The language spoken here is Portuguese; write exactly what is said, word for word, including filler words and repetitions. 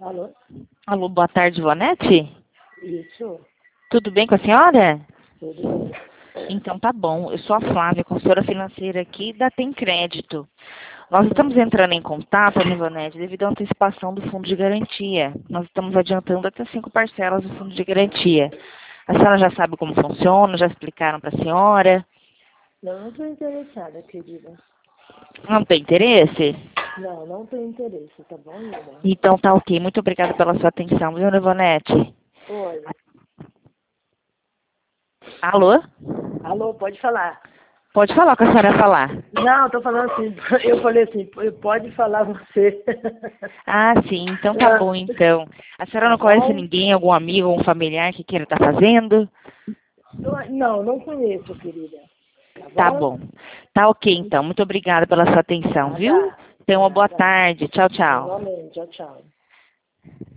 Alô? Alô, boa tarde, Ivonete? Isso, Tudo bem com a senhora? tudo bem. Então tá bom. Eu sou a Flávia, consultora financeira aqui da Tem Crédito. Nós estamos entrando em contato, Ivonete, devido à antecipação do fundo de garantia. Nós estamos adiantando até cinco parcelas do fundo de garantia. A senhora já sabe como funciona? Já explicaram para a senhora? Não, não estou interessada, querida. Não tem interesse? Não, não tenho interesse, tá bom, Lila? Então tá ok. Muito obrigada pela sua atenção, viu, Ivonete? Oi. Alô? Alô, pode falar. Pode falar o que a senhora falar. Não, tô falando assim, eu falei assim, pode falar você. Ah, sim. Então tá bom, então. A senhora Tá não conhece bom? ninguém, algum amigo, algum familiar que queira estar fazendo? Eu- Não, não conheço, querida. Tá Tá bom? bom. Tá ok, então. Muito obrigada pela sua atenção, viu? Nada, Tenha uma boa nada. tarde. Tchau, tchau. Igualmente, tchau, tchau.